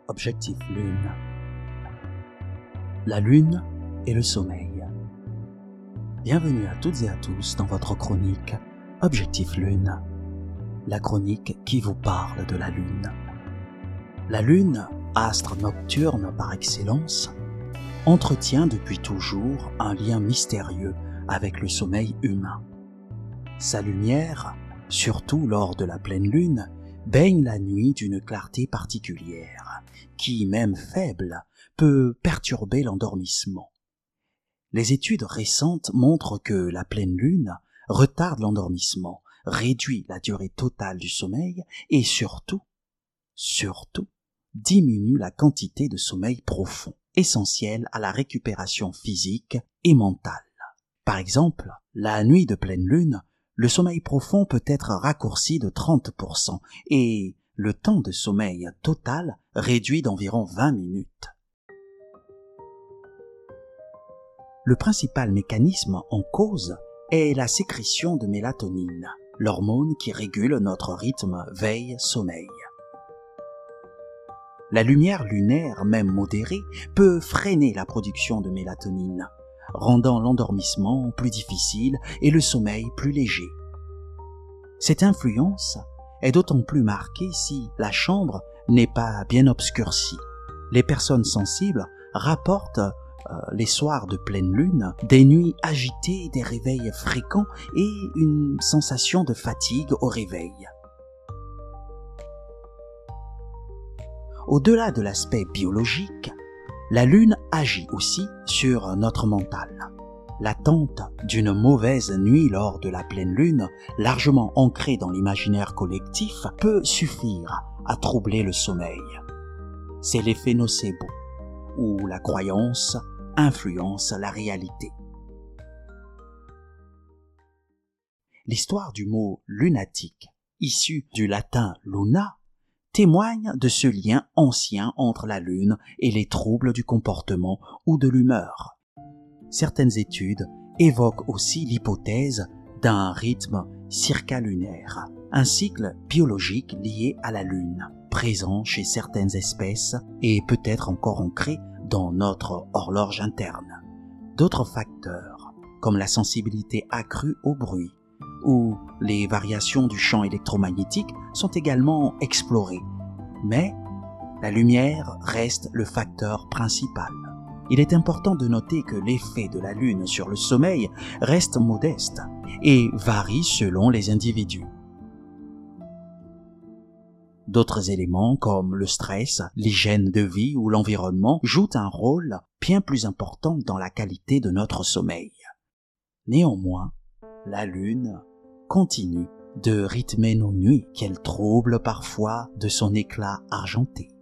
Objectif Lune. La Lune et le sommeil. Bienvenue à toutes et à tous dans votre chronique Objectif Lune. La chronique qui vous parle de la Lune. La Lune, astre nocturne par excellence, entretient depuis toujours un lien mystérieux avec le sommeil humain. Sa lumière, surtout lors de la pleine lune, baigne la nuit d'une clarté particulière, qui, même faible, peut perturber l'endormissement. Les études récentes montrent que la pleine lune retarde l'endormissement, réduit la durée totale du sommeil et surtout, diminue la quantité de sommeil profond, essentiel à la récupération physique et mentale. Par exemple, la nuit de pleine lune, le sommeil profond peut être raccourci de 30% et le temps de sommeil total réduit d'environ 20 minutes. Le principal mécanisme en cause est la sécrétion de mélatonine, l'hormone qui régule notre rythme veille-sommeil. La lumière lunaire, même modérée, peut freiner la production de mélatonine, rendant l'endormissement plus difficile et le sommeil plus léger. Cette influence est d'autant plus marquée si la chambre n'est pas bien obscurcie. Les personnes sensibles rapportent les soirs de pleine lune des nuits agitées, des réveils fréquents et une sensation de fatigue au réveil. Au-delà de l'aspect biologique, la lune agit aussi sur notre mental. L'attente d'une mauvaise nuit lors de la pleine lune, largement ancrée dans l'imaginaire collectif, peut suffire à troubler le sommeil. C'est l'effet nocebo, où la croyance influence la réalité. L'histoire du mot lunatique, issu du latin luna, témoigne de ce lien ancien entre la lune et les troubles du comportement ou de l'humeur. Certaines études évoquent aussi l'hypothèse d'un rythme circalunaire, un cycle biologique lié à la lune, présent chez certaines espèces et peut-être encore ancré dans notre horloge interne. D'autres facteurs, comme la sensibilité accrue au bruit ou les variations du champ électromagnétique, sont également explorés. Mais la lumière reste le facteur principal. Il est important de noter que l'effet de la Lune sur le sommeil reste modeste et varie selon les individus. D'autres éléments comme le stress, l'hygiène de vie ou l'environnement jouent un rôle bien plus important dans la qualité de notre sommeil. Néanmoins, la Lune continue de rythmer nos nuits, qu'elle trouble parfois de son éclat argenté.